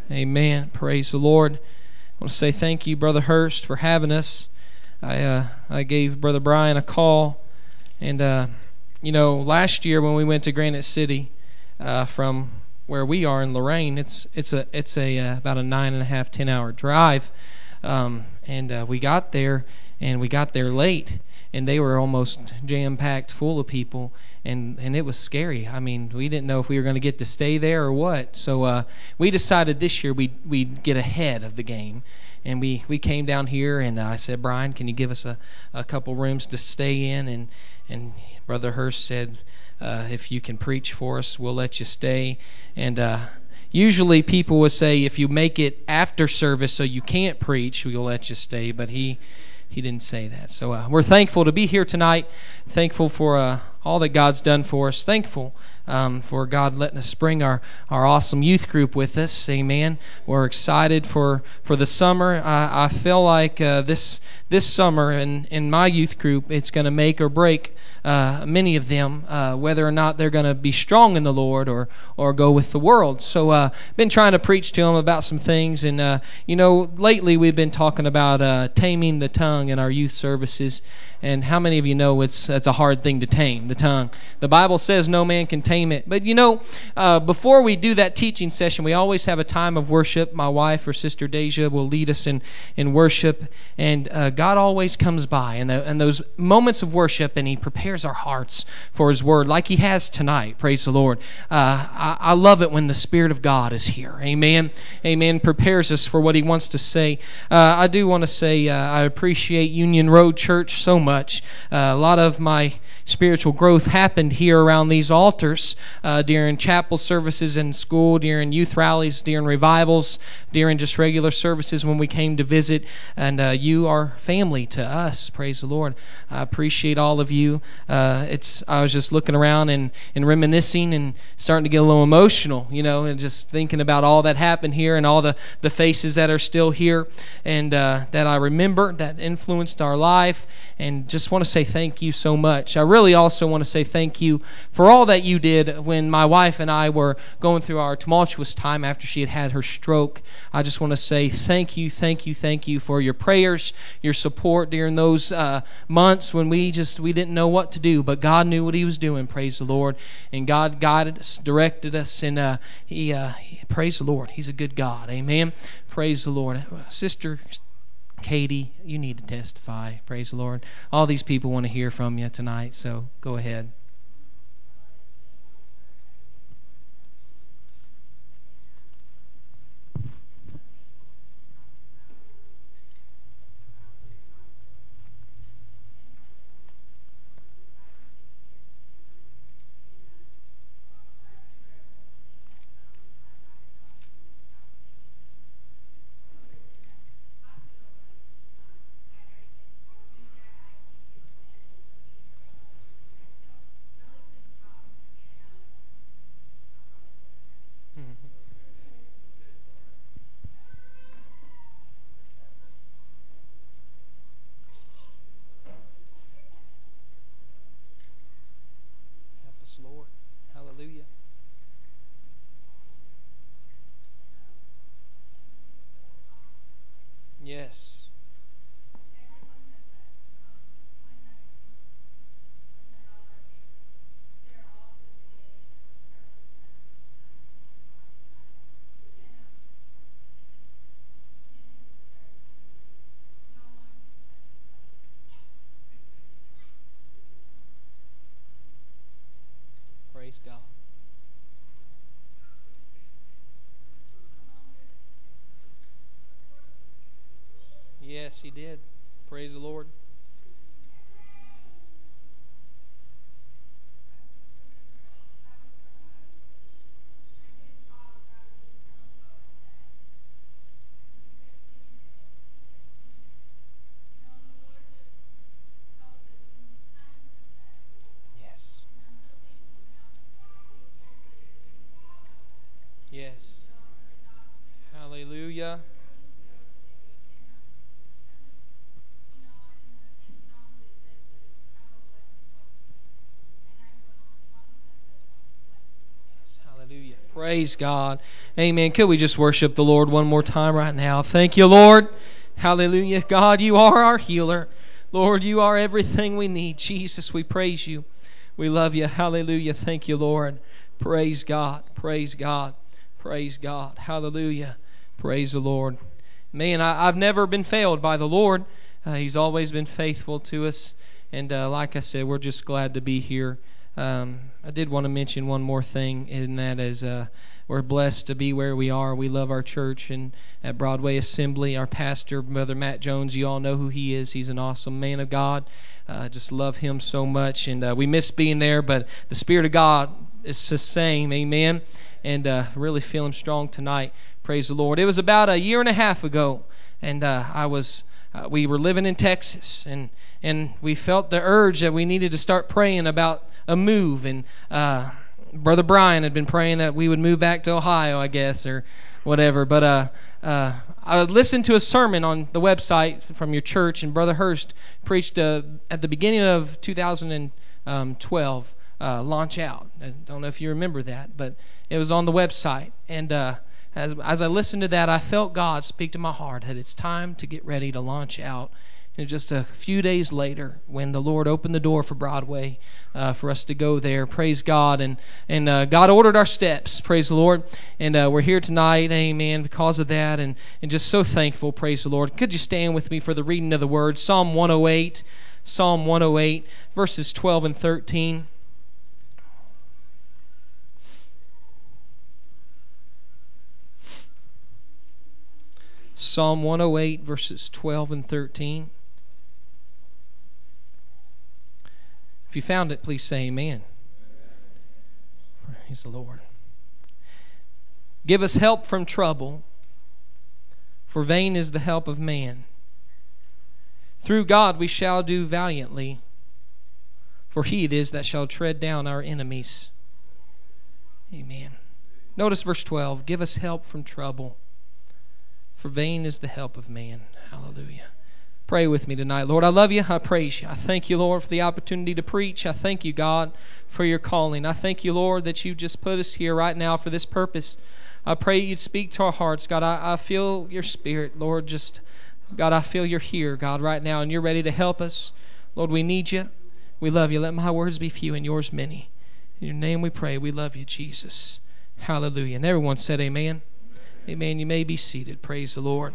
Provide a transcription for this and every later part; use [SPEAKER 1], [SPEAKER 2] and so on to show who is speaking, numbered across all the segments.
[SPEAKER 1] Amen. Praise the Lord. I want to say thank you, Brother Hurst, for having us. I gave Brother Brian a call, and last year when we went to Granite City from where we are in Lorain, it's about a 9.5, 10-hour drive, and we got there late, and they were almost jam-packed full of people. And it was scary. I mean, we didn't know if we were going to get to stay there or what. So we decided this year we'd get ahead of the game. And we came down here, and I said, Brian, can you give us a couple rooms to stay in? And Brother Hurst said, if you can preach for us, we'll let you stay. And usually people would say, if you make it after service so you can't preach, we'll let you stay. But he didn't say that. So we're thankful to be here tonight, thankful for all that God's done for us, thankful for God letting us bring our awesome youth group with us. Amen. We're excited for the summer. I feel like this summer in my youth group, it's going to make or break many of them, whether or not they're going to be strong in the Lord or go with the world. So I've been trying to preach to them about some things, and lately we've been talking about taming the tongue in our youth services. And how many of you know it's a hard thing to tame, the tongue? The Bible says no man can tame it. But before we do that teaching session, we always have a time of worship. My wife or Sister Deja will lead us in worship, and God always comes by in those moments of worship, and He prepares our hearts for His Word like He has tonight. Praise the Lord. I love it when the Spirit of God is here. Amen. Amen. Prepares us for what He wants to say. I do want to say I appreciate Union Road Church so much. A lot of my spiritual growth happened here around these altars during chapel services in school, during youth rallies, during revivals, during just regular services when we came to visit. And you are family to us. Praise the Lord. I appreciate all of you. I was just looking around and reminiscing and starting to get a little emotional, and just thinking about all that happened here and all the faces that are still here and that I remember that influenced our life. And just want to say thank you so much. I really also want to say thank you for all that you did when my wife and I were going through our tumultuous time after she had her stroke. I just want to say thank you for your prayers, your support during those months when we didn't know what to do, but God knew what He was doing. Praise the Lord. And God guided us, directed us, and He praise the Lord. He's a good God. Amen. Praise the Lord. Sister Katie, you need to testify. Praise the Lord. All these people want to hear from you tonight, so go ahead. Help us, Lord. Hallelujah. Yes. Praise God. Yes, He did. Praise the Lord. Yes. Yes. Hallelujah. Yes. Hallelujah. Praise God. Amen. Could we just worship the Lord one more time right now? Thank you, Lord. Hallelujah. God, you are our healer. Lord, you are everything we need. Jesus, we praise you. We love you. Hallelujah. Thank you, Lord. Praise God. Praise God. Praise God. Hallelujah. Praise the Lord. Man, I've never been failed by the Lord. He's always been faithful to us. And like I said, we're just glad to be here. I did want to mention one more thing, and that is we're blessed to be where we are. We love our church and at Broadway Assembly. Our pastor, Brother Matt Jones, you all know who he is. He's an awesome man of God. Just love him so much, and we miss being there, but the Spirit of God is the same, amen, and really feeling strong tonight. Praise the Lord. It was about a year and a half ago, and we were living in Texas, and we felt the urge that we needed to start praying about a move, and Brother Brian had been praying that we would move back to Ohio, I guess, or whatever. But I listened to a sermon on the website from your church, and Brother Hurst preached at the beginning of 2012, Launch Out. I don't know if you remember that, but it was on the website. And as I listened to that, I felt God speak to my heart that it's time to get ready to launch out. And just a few days later, when the Lord opened the door for Broadway, for us to go there, praise God, and God ordered our steps, praise the Lord, and we're here tonight, amen, because of that, and just so thankful, praise the Lord. Could you stand with me for the reading of the Word? Psalm 108, verses 12 and 13. Psalm 108, verses 12 and 13. If you found it, please say amen. Praise the Lord. Give us help from trouble, for vain is the help of man. Through God we shall do valiantly, for he it is that shall tread down our enemies. Amen. Notice verse 12. Give us help from trouble, for vain is the help of man. Hallelujah. Pray with me tonight. Lord, I love you. I praise you. I thank you, Lord, for the opportunity to preach. I thank you, God, for your calling. I thank you, Lord, that you just put us here right now for this purpose. I pray you'd speak to our hearts. God, I feel your spirit. Lord, God, I feel you're here, God, right now, and you're ready to help us. Lord, we need you. We love you. Let my words be few and yours many. In your name we pray. We love you, Jesus. Hallelujah. And everyone said amen. Amen. You may be seated. Praise the Lord.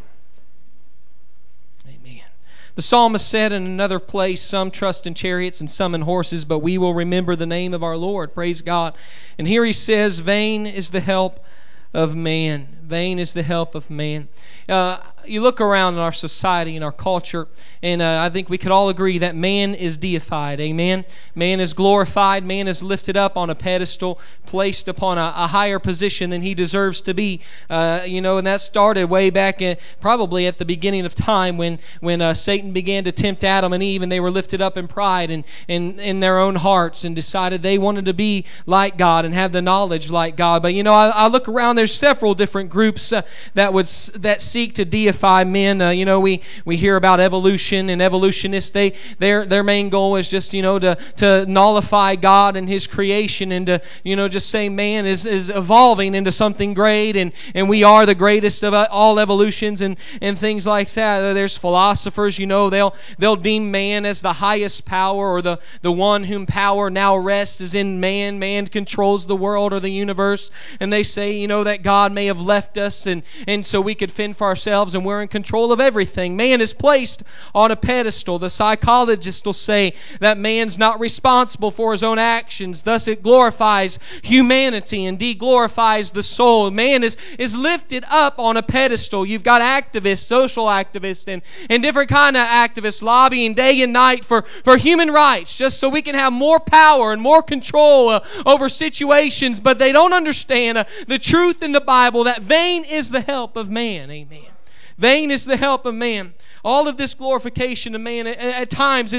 [SPEAKER 1] Amen. The psalmist said in another place, some trust in chariots and some in horses, but we will remember the name of our Lord. Praise God. And here he says, vain is the help of man. Vain is the help of man. You look around in our society and our culture, and I think we could all agree that man is deified. Amen? Man is glorified. Man is lifted up on a pedestal, placed upon a higher position than he deserves to be. And that started way back probably at the beginning of time when Satan began to tempt Adam and Eve, and they were lifted up in pride and in their own hearts and decided they wanted to be like God and have the knowledge like God. But I look around. There's several different groups that seek to deify men. We hear about evolution and evolutionists. Their main goal is just to nullify God and His creation and to just say man is evolving into something great and we are the greatest of all evolutions and things like that. There's philosophers. They'll deem man as the highest power or the one whom power now rests is in man. Man controls the world or the universe, and they say that God may have left us and so we could fend for ourselves and we're in control of everything. Man is placed on a pedestal. The psychologists will say that man's not responsible for his own actions. Thus it glorifies humanity and de-glorifies the soul. Man is lifted up on a pedestal. You've got activists, social activists, and different kind of activists lobbying day and night for human rights just so we can have more power and more control over situations, but they don't understand the truth in the Bible that vain is the help of man. Amen. Vain is the help of man. All of this glorification of man, at times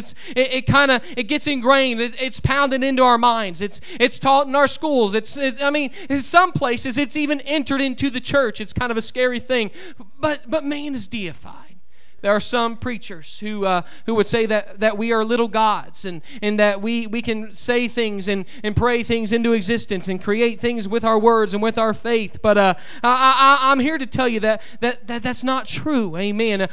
[SPEAKER 1] it gets ingrained. It's pounded into our minds. It's taught in our schools. In some places it's even entered into the church. It's kind of a scary thing. But man is deified. There are some preachers who would say that we are little gods, and that we can say things and pray things into existence and create things with our words and with our faith. But I'm here to tell you that's not true. Amen.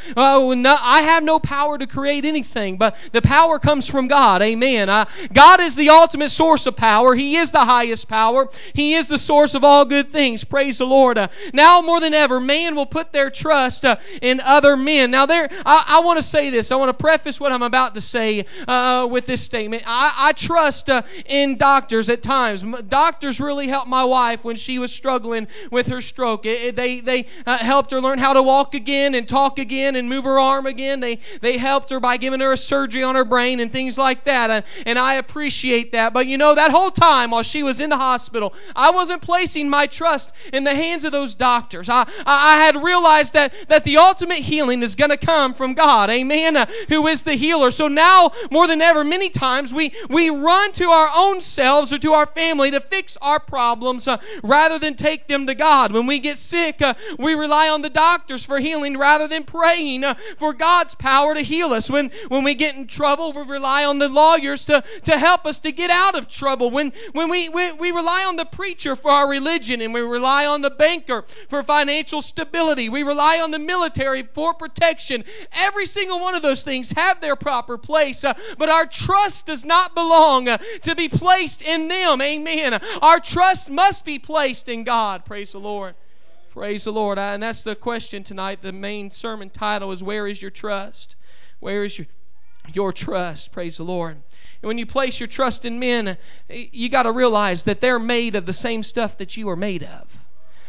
[SPEAKER 1] I have no power to create anything, but the power comes from God. Amen. God is the ultimate source of power. He is the highest power. He is the source of all good things. Praise the Lord. Now more than ever, man will put their trust in other men. Now, I want to say this. I want to preface what I'm about to say with this statement. I trust in doctors at times. Doctors really helped my wife when she was struggling with her stroke. They helped her learn how to walk again and talk again and move her arm again. They helped her by giving her a surgery on her brain and things like that. And I appreciate that. But that whole time while she was in the hospital, I wasn't placing my trust in the hands of those doctors. I had realized that the ultimate healing is going to come from God. Amen. Who is the healer. So now more than ever, many times we run to our own selves or to our family to fix our problems rather than take them to God. When we get sick, we rely on the doctors for healing rather than praying for God's power to heal us. When we get in trouble, we rely on the lawyers to help us to get out of trouble. When we rely on the preacher for our religion, and we rely on the banker for financial stability. We rely on the military for protection. Every single one of those things have their proper place, but our trust does not belong to be placed in them. Amen. Our trust must be placed in God. Praise the Lord. Praise the Lord. And that's the question tonight. The main sermon title is, where is your trust? Where is your trust? Praise the Lord. And when you place your trust in men, you got to realize that they're made of the same stuff that you are made of.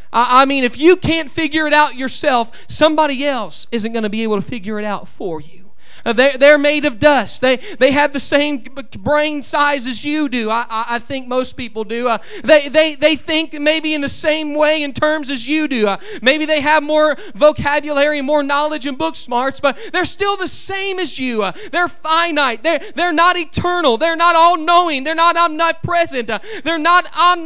[SPEAKER 1] I mean, if you can't figure it out yourself, somebody else isn't going to be able to figure it out for you. They're made of dust. They have the same brain size as you do. I think most people do. They think maybe in the same way in terms as you do. Maybe they have more vocabulary, more knowledge and book smarts, but they're still the same as you. They're finite. They're not eternal. They're not all-knowing. They're not omnipresent. They're not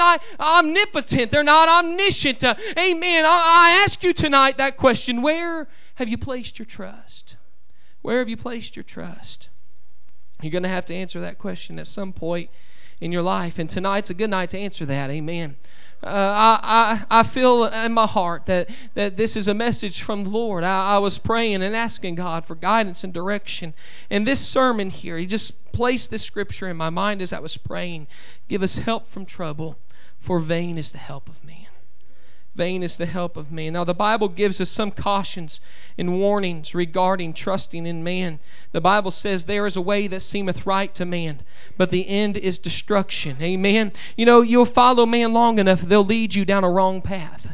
[SPEAKER 1] omnipotent. They're not omniscient. Amen. I ask you tonight that question. Where have you placed your trust? Where have you placed your trust? You're going to have to answer that question at some point in your life. And tonight's a good night to answer that. Amen. I feel in my heart that this is a message from the Lord. I was praying and asking God for guidance and direction. And this sermon here, He just placed this scripture in my mind as I was praying. Give us help from trouble, for vain is the help of man. Vain is the help of man. Now, the Bible gives us some cautions and warnings regarding trusting in man. The Bible says, there is a way that seemeth right to man, but the end is destruction. Amen. You'll follow man long enough, they'll lead you down a wrong path.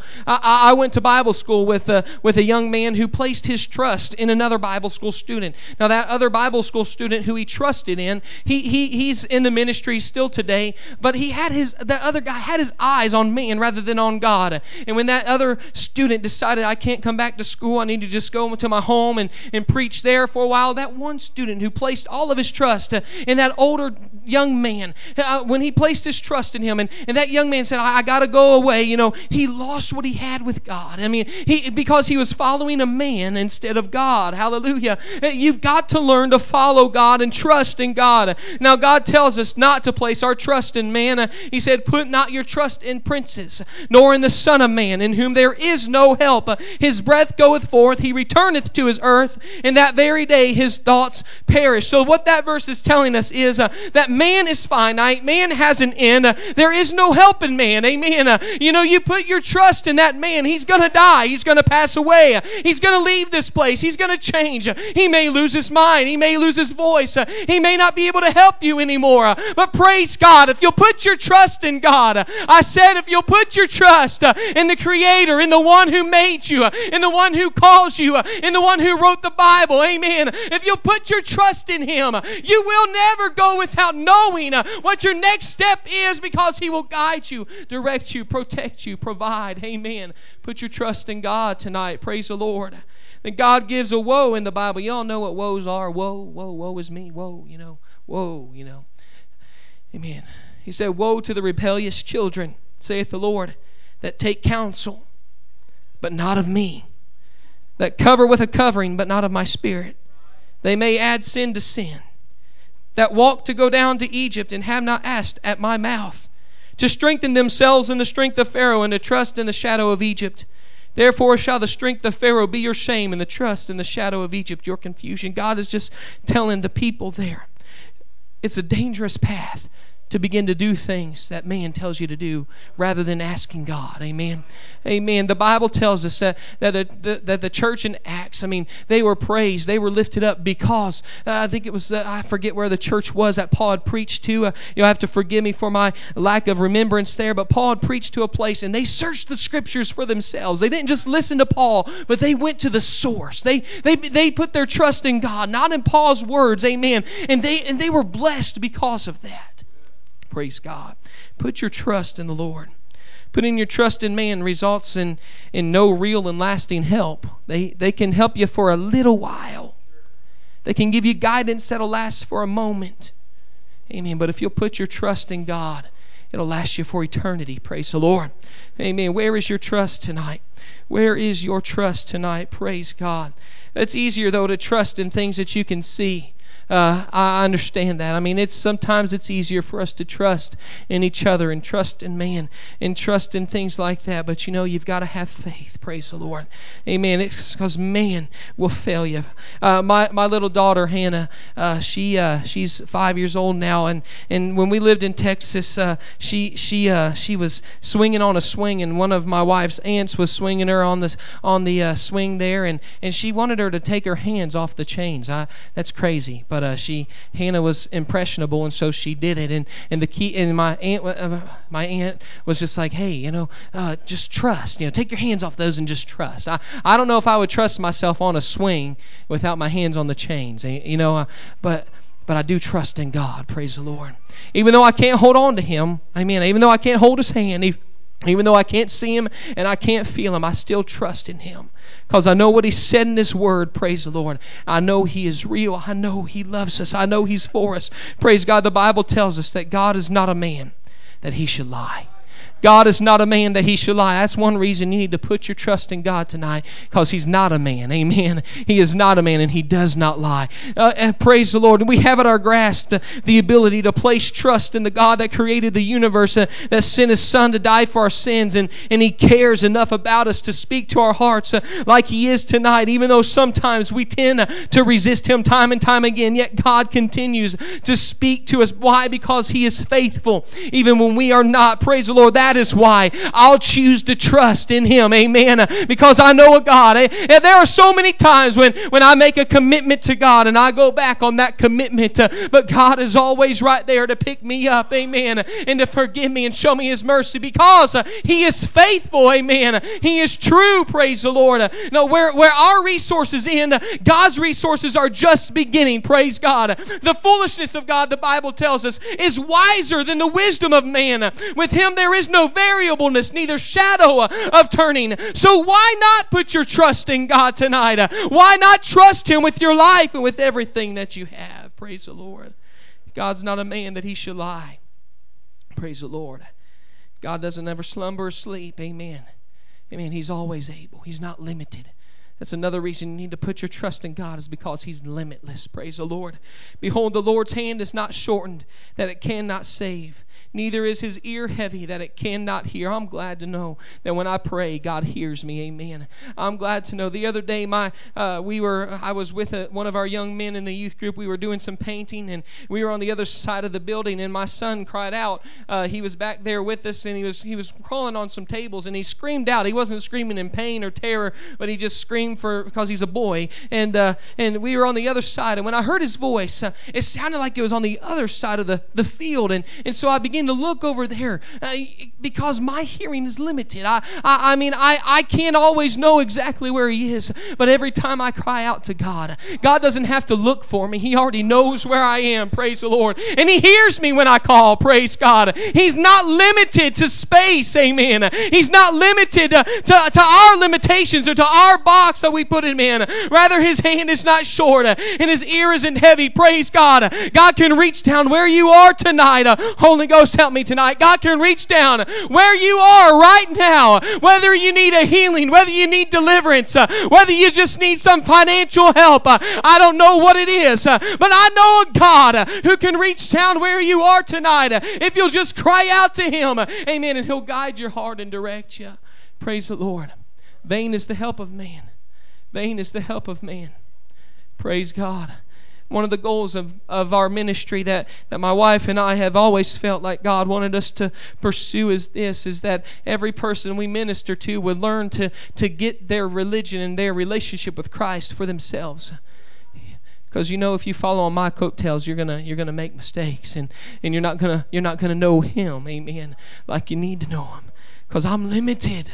[SPEAKER 1] I went to Bible school with a young man who placed his trust in another Bible school student. Now, that other Bible school student who he trusted in, he's in the ministry still today, but that other guy had his eyes on man rather than on God. And when that other student decided, I can't come back to school, I need to just go to my home and preach there for a while, that one student who placed all of his trust in that older young man, when he placed his trust in him, and that young man said, I got to go away, he lost what he had with God. I mean, because he was following a man instead of God. Hallelujah. You've got to learn to follow God and trust in God. Now, God tells us not to place our trust in man. He said, put not your trust in princes, nor in the Son of Man, in whom there is no help. His breath goeth forth, he returneth to his earth, and that very day his thoughts perish. So what that verse is telling us is that man is finite, man has an end, there is no help in man. Amen. You put your trust in that man, he's going to die, he's going to pass away, he's going to leave this place, he's going to change, he may lose his mind, he may lose his voice, he may not be able to help you anymore. But praise God, if you'll put your trust in God, I said if you'll put your trust in the Creator, in the one who made you, in the one who calls you, in the one who wrote the Bible, amen. If you'll put your trust in Him, you will never go without knowing what your next step is, because He will guide you, direct you, protect you, provide, amen. Put your trust in God tonight. Praise the Lord. Then God gives a woe in the Bible. Y'all know what woes are. Woe is me. Woe. Amen. He said, woe to the rebellious children, saith the Lord, that take counsel, but not of me, that cover with a covering, but not of my Spirit. They may add sin to sin, that walk to go down to Egypt and have not asked at my mouth, to strengthen themselves in the strength of Pharaoh and to trust in the shadow of Egypt. Therefore shall the strength of Pharaoh be your shame, and the trust in the shadow of Egypt your confusion. God is just telling the people there, it's a dangerous path to begin to do things that man tells you to do rather than asking God. Amen. Amen. The Bible tells us that the church in Acts, they were praised. They were lifted up because, I think it was, I forget where the church was that Paul had preached to. You'll have to forgive me for my lack of remembrance there, but Paul had preached to a place and they searched the Scriptures for themselves. They didn't just listen to Paul, but they went to the source. They put their trust in God, not in Paul's words. Amen. And they were blessed because of that. Praise God. Put your trust in the Lord. Putting your trust in man results in no real and lasting help. They can help you for a little while. They can give you guidance that'll last for a moment. Amen. But if you'll put your trust in God, it'll last you for eternity. Praise the Lord. Amen. Where is your trust tonight? Where is your trust tonight? Praise God. It's easier, though, to trust in things that you can see. I understand that. Sometimes it's easier for us to trust in each other and trust in man and trust in things like that. But you've got to have faith. Praise the Lord. Amen. It's because man will fail you. My little daughter Hannah, she's 5 years old now, and when we lived in Texas, she was swinging on a swing, and one of my wife's aunts was swinging her on the swing there, and she wanted her to take her hands off the chains. That's crazy. But Hannah was impressionable, and so she did it. And the key, and my aunt was just like, hey, just trust. Take your hands off those and just trust. I don't know if I would trust myself on a swing without my hands on the chains. But I do trust in God. Praise the Lord. Even though I can't hold on to Him, amen. Even though I can't hold His hand, even though I can't see Him and I can't feel Him, I still trust in Him. Because I know what He said in His Word, praise the Lord. I know He is real. I know He loves us. I know He's for us. Praise God. The Bible tells us that God is not a man that He should lie. God is not a man that He should lie. That's one reason you need to put your trust in God tonight, because He's not a man. Amen. He is not a man, and He does not lie. And praise the Lord. We have at our grasp the ability to place trust in the God that created the universe, that sent His Son to die for our sins, and He cares enough about us to speak to our hearts like He is tonight, even though sometimes we tend to resist Him time and time again, yet God continues to speak to us. Why? Because He is faithful, even when we are not. Praise the Lord. That is why I'll choose to trust in Him. Amen. Because I know a God. And there are so many times when I make a commitment to God and I go back on that commitment, but God is always right there to pick me up. Amen. And to forgive me and show me His mercy, because He is faithful. Amen. He is true. Praise the Lord. No, where our resources end, God's resources are just beginning. Praise God. The foolishness of God, the Bible tells us, is wiser than the wisdom of man. With Him there is no variableness, neither shadow of turning. So why not put your trust in God tonight? Why not trust Him with your life and with everything that you have? Praise the Lord. God's not a man that He should lie. Praise the Lord. God doesn't ever slumber or sleep. Amen. Amen. He's always able. He's not limited. That's another reason you need to put your trust in God, is because He's limitless. Praise the Lord. Behold, the Lord's hand is not shortened, that it cannot save. Neither is His ear heavy, that it cannot hear. I'm glad to know that when I pray, God hears me. Amen. I'm glad to know. The other day, I was with one of our young men in the youth group. We were doing some painting, and we were on the other side of the building, and my son cried out. He was back there with us, and he was crawling on some tables, and he screamed out. He wasn't screaming in pain or terror, but he just screamed because he's a boy, and we were on the other side, and when I heard his voice, it sounded like it was on the other side of the field, and so I began to look over there, because my hearing is limited. I can't always know exactly where he is, but every time I cry out to God, God doesn't have to look for me. He already knows where I am. Praise the Lord. And He hears me when I call. Praise God. He's not limited to space. Amen. He's not limited to our limitations or to our box box that we put him in. Rather, his hand is not short and his ear isn't heavy. Praise God. God can reach down where you are tonight. Holy Ghost, help me tonight. God can reach down where you are right now. Whether you need a healing, whether you need deliverance, whether you just need some financial help. I don't know what it is, but I know a God who can reach down where you are tonight. If you'll just cry out to him, amen, and he'll guide your heart and direct you. Praise the Lord. Vain is the help of man. Vain is the help of man. Praise God. One of the goals of our ministry that my wife and I have always felt like God wanted us to pursue is that every person we minister to would learn to get their religion and their relationship with Christ for themselves. Because if you follow on my coattails, you're gonna make mistakes, and you're not gonna know him, amen, like you need to know him. Because I'm limited.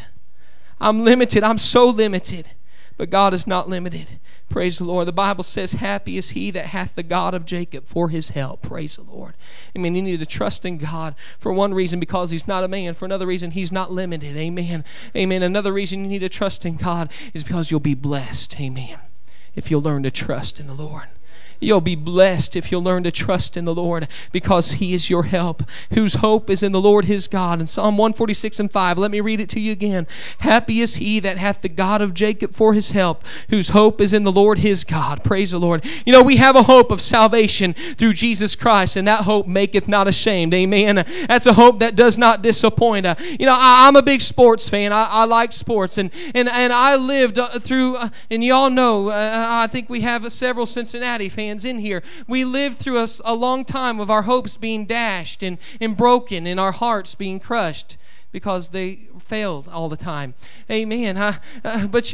[SPEAKER 1] I'm so limited. But God is not limited. Praise the Lord. The Bible says, happy is he that hath the God of Jacob for his help. Praise the Lord. Amen. You need to trust in God for one reason, because he's not a man. For another reason, he's not limited. Amen. Amen. Another reason you need to trust in God is because you'll be blessed. Amen. If you'll learn to trust in the Lord. You'll be blessed if you'll learn to trust in the Lord, because he is your help, whose hope is in the Lord his God. In Psalm 146:5, let me read it to you again. Happy is he that hath the God of Jacob for his help, whose hope is in the Lord his God. Praise the Lord. We have a hope of salvation through Jesus Christ, and that hope maketh not ashamed. Amen. That's a hope that does not disappoint. I'm a big sports fan. I like sports, and I lived through, and you all know, I think we have several Cincinnati fans in here. We lived through a long time of our hopes being dashed and broken, and our hearts being crushed because they failed all the time. Amen. But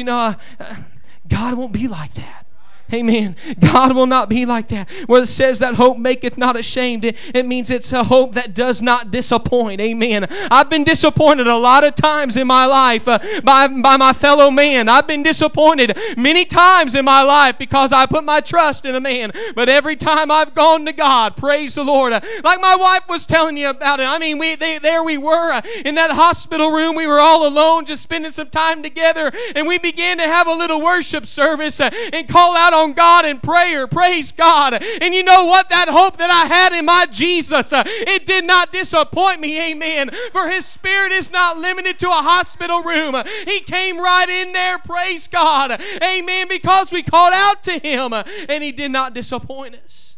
[SPEAKER 1] God won't be like that. Amen. God will not be like that. Where it says that hope maketh not ashamed, it means it's a hope that does not disappoint. Amen. I've been disappointed a lot of times in my life by my fellow man. I've been disappointed many times in my life because I put my trust in a man. But every time I've gone to God, praise the Lord. Like my wife was telling you about it. I mean, there we were in that hospital room. We were all alone, just spending some time together, and we began to have a little worship service and call out on God in prayer. Praise God. And you know what? That hope that I had in my Jesus, it did not disappoint me. Amen. For his spirit is not limited to a hospital room. He came right in there. Praise God. Amen. Because we called out to him, and he did not disappoint us.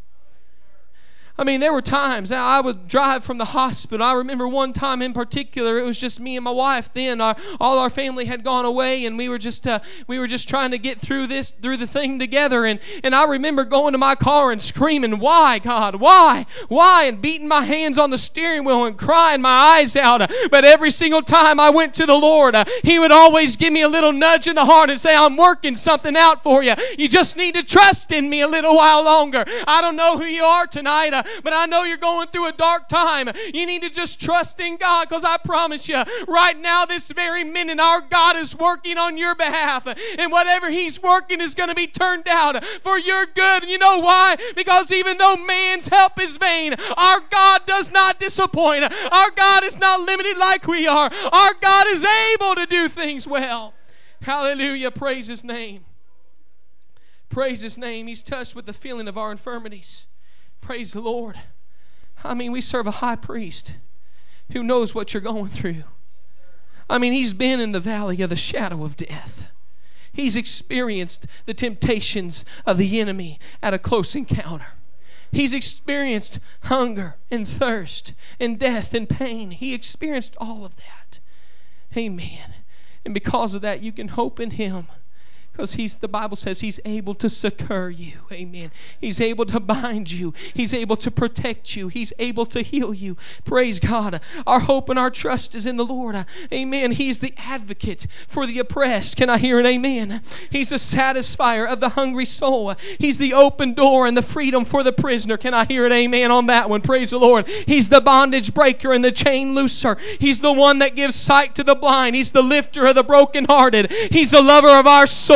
[SPEAKER 1] I mean, there were times I would drive from the hospital. I remember one time in particular, it was just me and my wife then. All our family had gone away, and we were just trying to get through the thing together. And I remember going to my car and screaming, "Why, God? Why? Why?" and beating my hands on the steering wheel and crying my eyes out. But every single time I went to the Lord, he would always give me a little nudge in the heart and say, "I'm working something out for you. You just need to trust in me a little while longer." I don't know who you are tonight, but I know you're going through a dark time. You need to just trust in God, because I promise you, right now, this very minute, our God is working on your behalf. And whatever he's working is going to be turned out for your good. And you know why? Because even though man's help is vain, our God does not disappoint. Our God is not limited like we are. Our God is able to do things well. Hallelujah. Praise his name. Praise his name. He's touched with the feeling of our infirmities. Praise the Lord. I mean, we serve a high priest who knows what you're going through. I mean, he's been in the valley of the shadow of death. He's experienced the temptations of the enemy at a close encounter. He's experienced hunger and thirst and death and pain. He experienced all of that. Amen. And because of that, you can hope in him. Because the Bible says he's able to succor you. Amen. He's able to bind you. He's able to protect you. He's able to heal you. Praise God. Our hope and our trust is in the Lord. Amen. He's the advocate for the oppressed. Can I hear an amen? He's the satisfier of the hungry soul. He's the open door and the freedom for the prisoner. Can I hear an amen on that one? Praise the Lord. He's the bondage breaker and the chain looser. He's the one that gives sight to the blind. He's the lifter of the brokenhearted. He's the lover of our soul.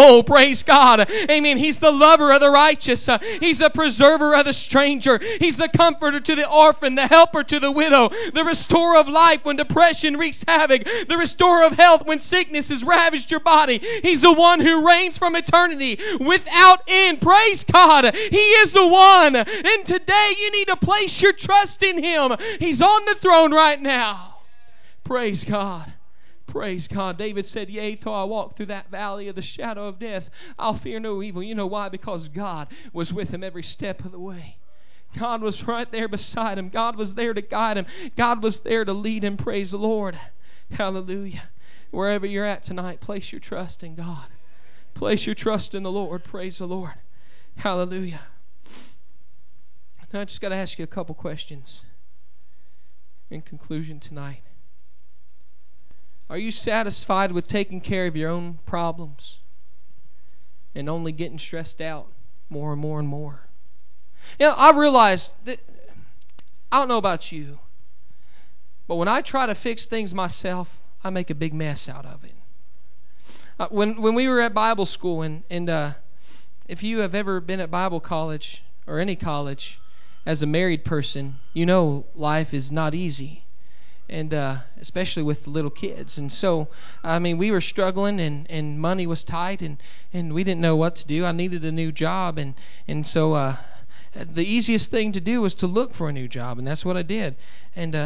[SPEAKER 1] soul. Praise God. Amen. He's the lover of the righteous. He's the preserver of the stranger. He's the comforter to the orphan, the helper to the widow, the restorer of life when depression wreaks havoc, the restorer of health when sickness has ravaged your body. He's the one who reigns from eternity without end. Praise God. He is the one. And today you need to place your trust in Him. He's on the throne right now. Praise God. Praise God. David said, yea, though I walk through that valley of the shadow of death, I'll fear no evil. You know why? Because God was with him every step of the way. God was right there beside him. God was there to guide him. God was there to lead him. Praise the Lord. Hallelujah. Wherever you're at tonight, place your trust in God. Place your trust in the Lord. Praise the Lord. Hallelujah. Now I just got to ask you a couple questions in conclusion tonight. Are you satisfied with taking care of your own problems and only getting stressed out more and more and more? You know, I realize that, I don't know about you, but when I try to fix things myself, I make a big mess out of it. When we were at Bible school, and if you have ever been at Bible college or any college as a married person, you know life is not easy. And especially with the little kids. And so, I mean, we were struggling, and money was tight, and we didn't know what to do. I needed a new job, and so the easiest thing to do was to look for a new job, and that's what I did. And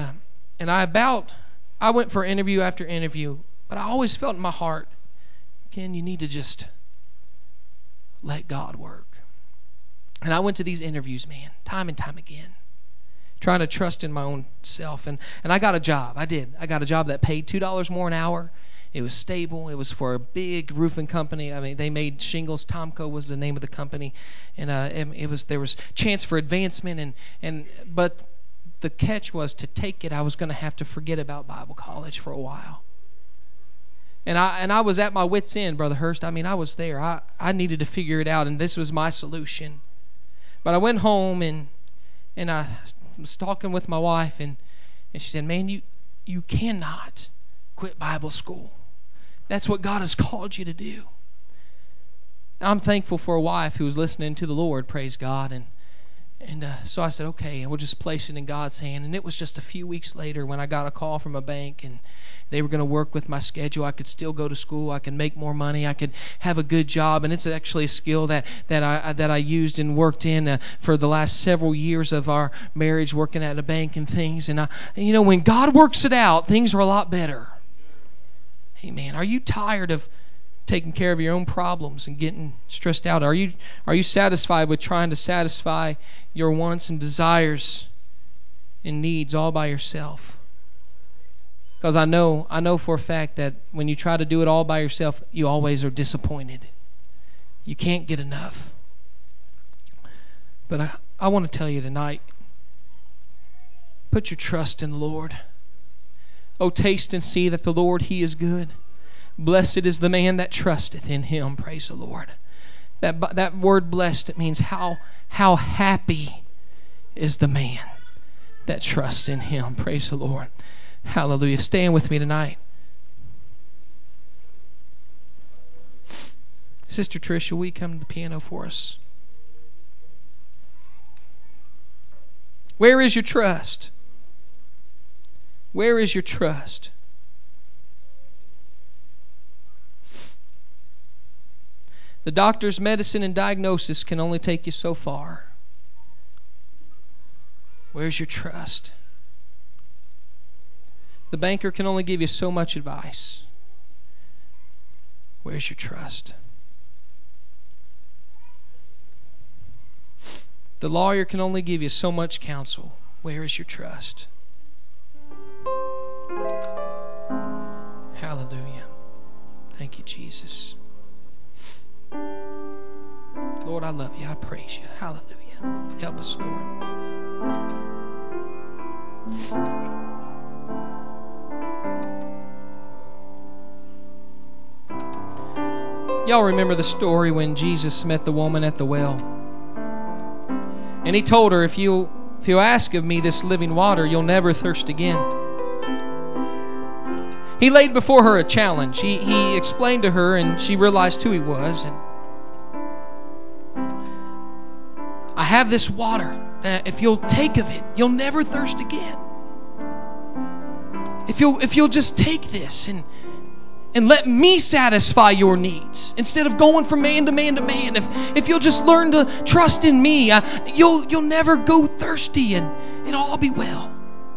[SPEAKER 1] I went for interview after interview, but I always felt in my heart, Ken, you need to just let God work. And I went to these interviews, man, time and time again, trying to trust in my own self. And I got a job. I did. I got a job that paid $2 more an hour. It was stable. It was for a big roofing company. I mean, they made shingles. Tomco was the name of the company. And there was chance for advancement. But the catch was, to take it, I was going to have to forget about Bible college for a while. And I was at my wit's end, Brother Hurst. I mean, I was there. I needed to figure it out, and this was my solution. But I went home, and I was talking with my wife, and she said, man, you cannot quit Bible school. That's what God has called you to do. And I'm thankful for a wife who was listening to the Lord, praise God. And so I said, okay, and we'll just place it in God's hand. And it was just a few weeks later when I got a call from a bank, and they were going to work with my schedule. I could still go to school. I could make more money. I could have a good job. And it's actually a skill that I used and worked in for the last several years of our marriage, working at a bank and things. And you know, when God works it out, things are a lot better. Amen. Are you tired of taking care of your own problems and getting stressed out? Are you satisfied with trying to satisfy your wants and desires and needs all by yourself? Because I know for a fact that when you try to do it all by yourself, you always are disappointed. You can't get enough. But I want to tell you tonight, put your trust in the Lord. Oh, taste and see that the Lord, He is good. Blessed is the man that trusteth in Him. Praise the Lord. That word blessed, it means how happy is the man that trusts in Him. Praise the Lord. Hallelujah. Stand with me tonight. Sister Tricia, will you come to the piano for us? Where is your trust? Where is your trust? The doctor's medicine and diagnosis can only take you so far. Where's your trust? The banker can only give you so much advice. Where's your trust? The lawyer can only give you so much counsel. Where is your trust? Hallelujah. Thank you, Jesus. Lord, I love you. I praise you. Hallelujah. Help us, Lord. Y'all remember the story when Jesus met the woman at the well? And He told her, if you'll ask of me this living water, you'll never thirst again. He laid before her a challenge. He explained to her, and she realized who he was. And I have this water that if you'll take of it, you'll never thirst again. If you'll just take this and let me satisfy your needs instead of going from man to man to man. If you'll just learn to trust in me, you'll never go thirsty, and it'll all be well.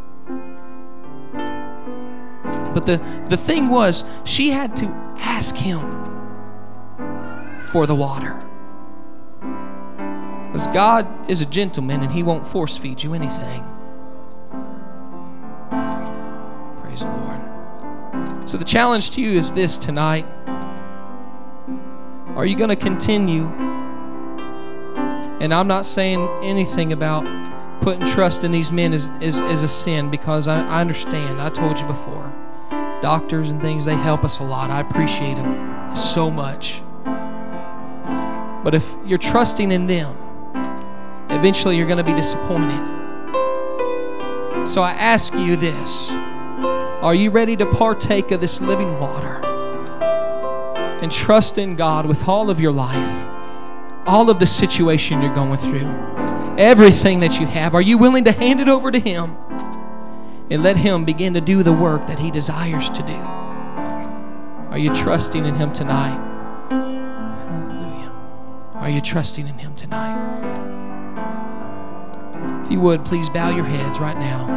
[SPEAKER 1] But the thing was, she had to ask him for the water. Because God is a gentleman and he won't force feed you anything. Praise the Lord. So the challenge to you is this tonight. Are you going to continue? And I'm not saying anything about putting trust in these men is a sin, because I understand. I told you before. Doctors and things, they help us a lot. I appreciate them so much. But if you're trusting in them, eventually you're going to be disappointed. So I ask you this. Are you ready to partake of this living water and trust in God with all of your life, all of the situation you're going through, everything that you have? Are you willing to hand it over to Him and let Him begin to do the work that He desires to do? Are you trusting in Him tonight? Hallelujah. Are you trusting in Him tonight? If you would, please bow your heads right now.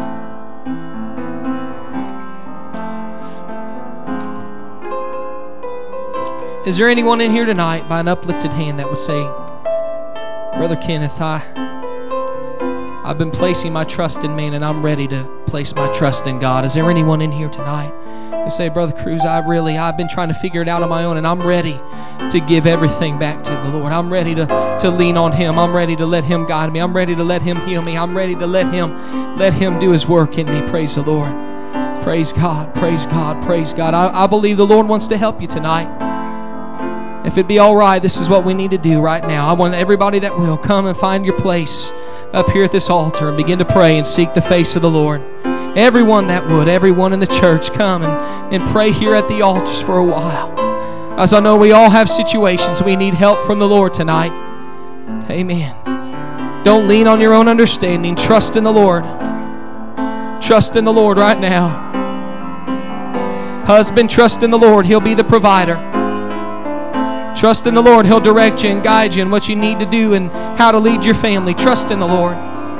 [SPEAKER 1] Is there anyone in here tonight by an uplifted hand that would say, Brother Kenneth, I've been placing my trust in man and I'm ready to place my trust in God? Is there anyone in here tonight who say, Brother Cruz, I've been trying to figure it out on my own and I'm ready to give everything back to the Lord. I'm ready to lean on Him. I'm ready to let Him guide me. I'm ready to let Him heal me. I'm ready to let Him do His work in me. Praise the Lord. Praise God. Praise God. Praise God. I believe the Lord wants to help you tonight. If it'd be all right, this is what we need to do right now. I want everybody that will come and find your place up here at this altar and begin to pray and seek the face of the Lord. Everyone that would, everyone in the church, come and pray here at the altars for a while. As I know we all have situations we need help from the Lord tonight. Amen. Don't lean on your own understanding. Trust in the Lord. Trust in the Lord right now. Husband, trust in the Lord. He'll be the provider. Trust in the Lord. He'll direct you and guide you in what you need to do and how to lead your family. Trust in the Lord.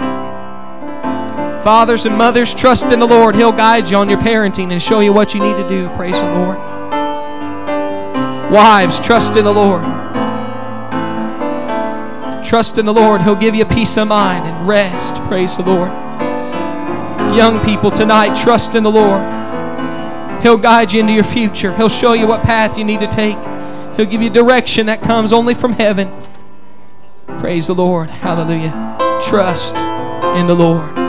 [SPEAKER 1] Fathers and mothers, trust in the Lord. He'll guide you on your parenting and show you what you need to do. Praise the Lord. Wives, trust in the Lord. Trust in the Lord. He'll give you peace of mind and rest. Praise the Lord. Young people tonight, trust in the Lord. He'll guide you into your future. He'll show you what path you need to take. He'll give you direction that comes only from heaven. Praise the Lord. Hallelujah. Trust in the Lord.